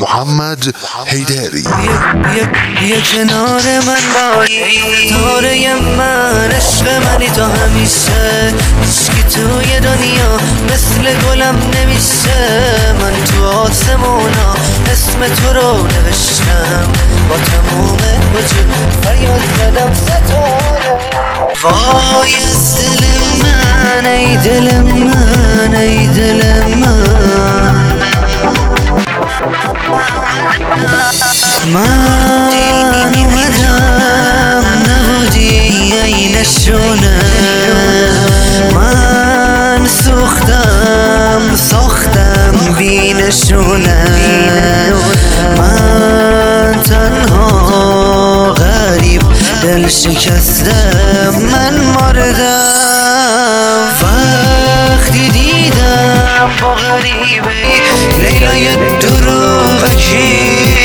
محمد حیدری. بیا کنار من باشی، ستاره من، عشق منی تو همیشه. هیچکی توی دنیا مثل گلم نمیشه. من تو آسمونا اسم تو رو نوشتم، با تموم وجود فریاد زدم ستاره. وای از دل من، ای دل من، ای دل من، من اومدم نبودی ای نشونه. من ساختم بی نشونه. من تنها غریب دل شکستم، من مردم. وقتی دیدم با غریبه لیلای دروغکی،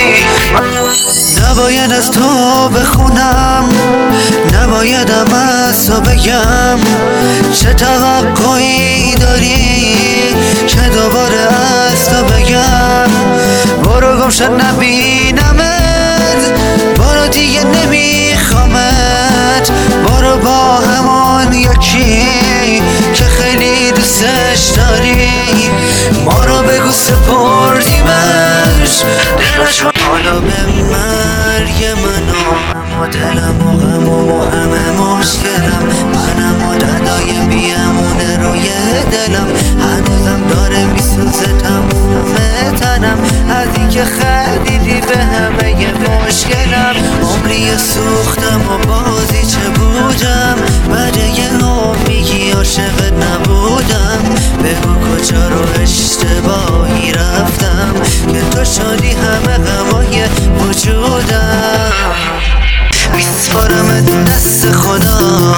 نباید از تو بخونم، نبایدم از تو بگم. چه توقعی داری که دوباره از تو بگم؟ برو گم شد نبینمت، برو دیگه نمیخوامت. برو با همون یکی که خیلی دوستش داری. ما رو بگو سپردیمش دلشون. حالا به مرگ من و دلم و غم و همه مشکلم، منم و دردای بیامونه روی دلم. هنوزم داره میسوزه تموم تنم از این که خریدی به همه مشکلم. عمری سوختم و بازی چه بودم، بعد یه میگی عاشقت نبودم. بگو کجا رو اشتباهی رفتم که تو شدی همه غمای وجودم. میسپارم دست خدا،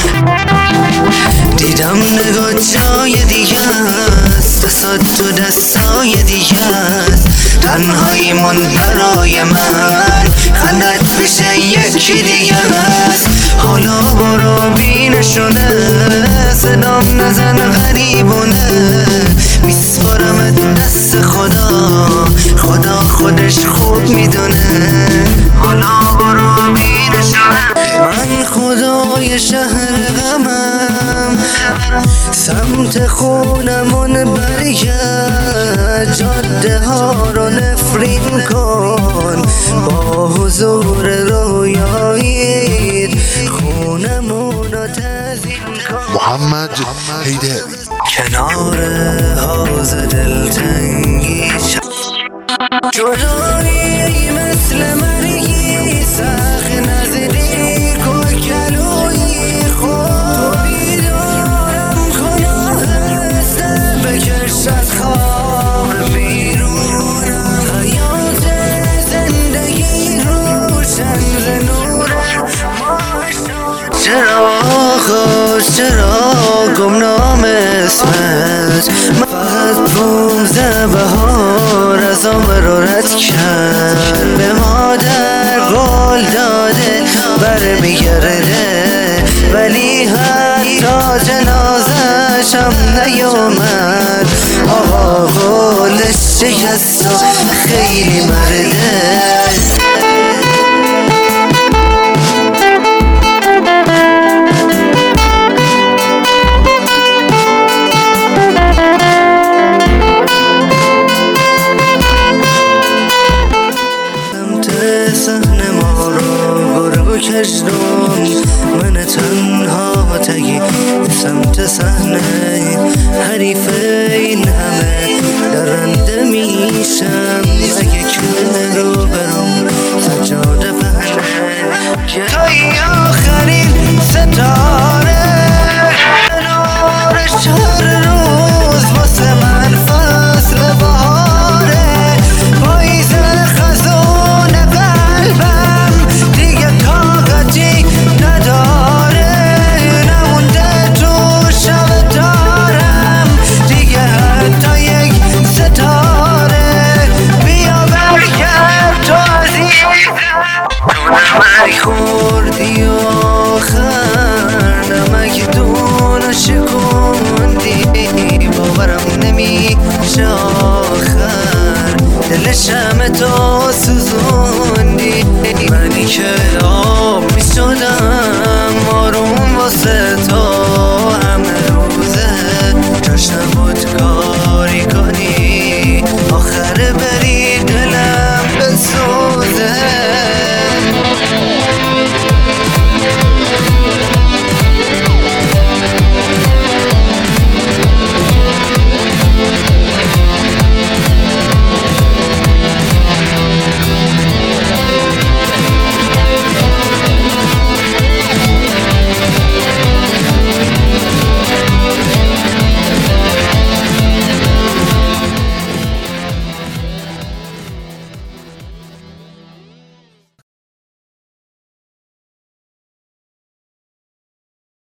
دیدم نگاه جای دیگه است، دستات تو دستای دیگه است. تنهاییمون برای من خندت میشه یکی دیگه است. حالا برو بینشونه، صدام نزن غریبونه. میسپارم دست خدا، خدا خودش خوب میدونه. حالا برو بینشونه. من خدای شهر غمم، سمت خونمون برگرد. جاده ها رو نفرین کن با حضور رویاییت، خونمون رو تزیین کن. محمد حیدری. کنار حوض دلتنگی جدایی مثل مرگی، سخت نزدیک و کلویی خود. بیدارم کن آهسته، بکش از خواب بیرونم. حیات زندگی روشن ز نور ماه. چرا گمنام اسمت؟ فقط 15 بهار از عمر رو رد کرد. به مادر گل داده برمیگرده، ولی حتی جنازش هم نیومد. آقا گلش شکست و خیلی مرده. صحنه ما رو گرگ کشدم، من تنها تگی سمت صحنه. حریف این همه درنده میشم، اگه که رو برم سجاده پهنه. که توی آخرین ستاره، نورش هر روز واسه من فصل بهاره. پاییز خزون قلبم دیگه طاقتی دل شمع تو سوزوندی، منی که آب میشدم آروم واسه